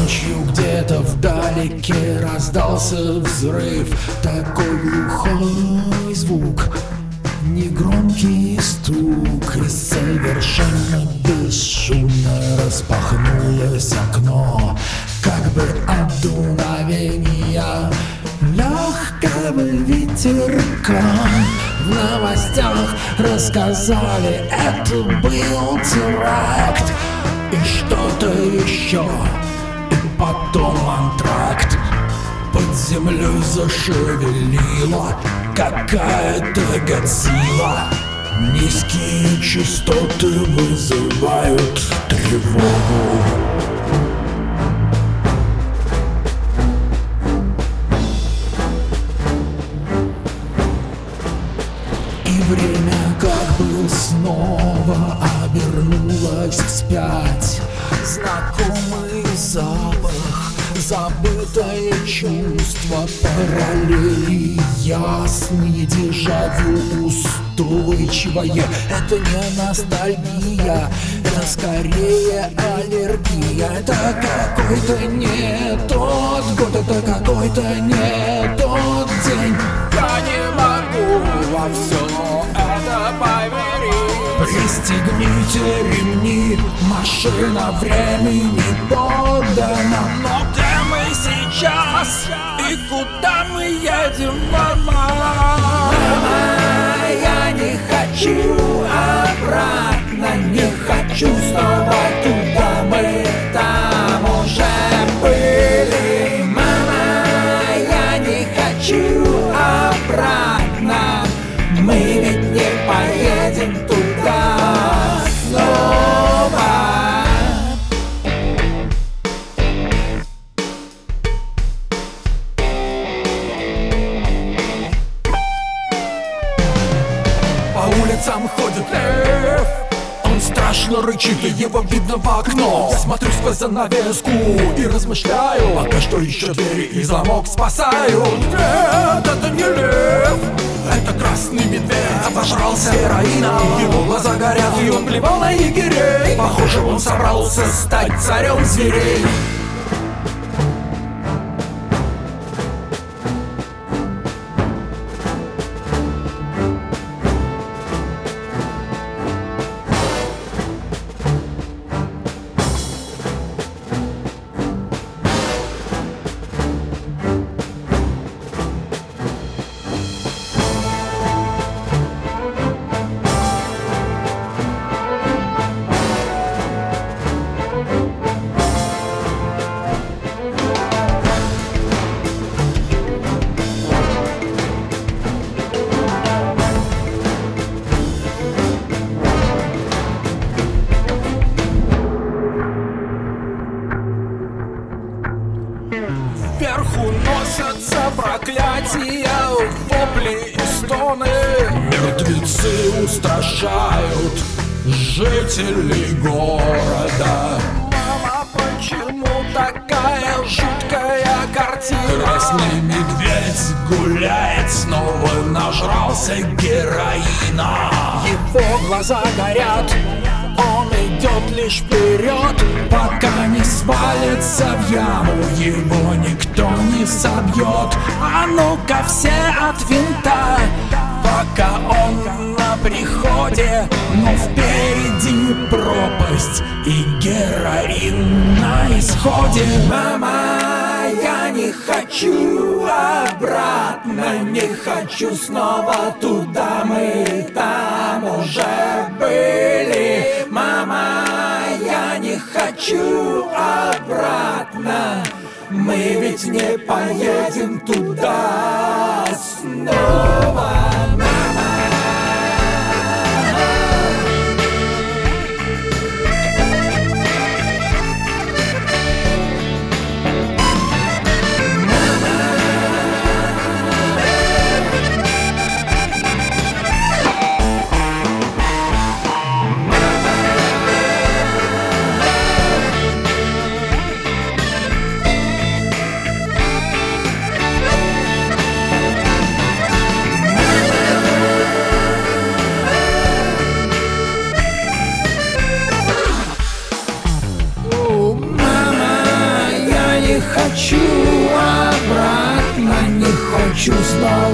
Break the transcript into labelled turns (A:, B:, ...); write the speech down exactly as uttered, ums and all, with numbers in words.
A: Ночью где-то вдалеке раздался взрыв, такой глухой звук, негромкий стук, и совершенно бесшумно распахнулось окно, как бы от дуновения легкого ветерка. В новостях рассказали, это был теракт и что-то еще, и потом антракт. Под землей зашевелила какая-то Годзилла. Низкие частоты вызывают тревогу. И время как бы снова обернулось вспять. Знакомый запах, забытое чувство, параллели ясные, дежавю устойчивое. Это не ностальгия, это скорее аллергия. Это какой-то не тот год, это какой-то не тот день. Я не могу во все это поверить. Пристегните ремни, машина времени подана. Но где мы сейчас и куда мы едем, мама? Мама, я не хочу обратно, не хочу снова туда, мы там уже были. Мама, я не хочу обратно, мы ведь не поедем туда снова. По улицам ходит лев, он страшно рычит, и его видно в окно. Я смотрю сквозь занавеску и размышляю, пока что еще двери и замок спасают. Нет, это не лев, это красный медведь. Обожрался героина, его глаза горят, и он плевал на егерей. Похоже, он собрался стать царем зверей. Вверху носятся проклятия, вопли и стоны. Мертвецы устрашают жителей города. Мама, почему такая жуткая картина? Красный медведь гуляет, снова нажрался героина. Его глаза горят, он идет лишь вперед, пока не свалится в яму, его никто не собьет. А ну-ка все от винта, пока он на приходе, но впереди пропасть и героин на исходе. Мама, я не хочу обратно, не хочу снова туда, мы там уже были. Мама, я не хочу обратно, мы ведь не поедем туда снова. хочу знать.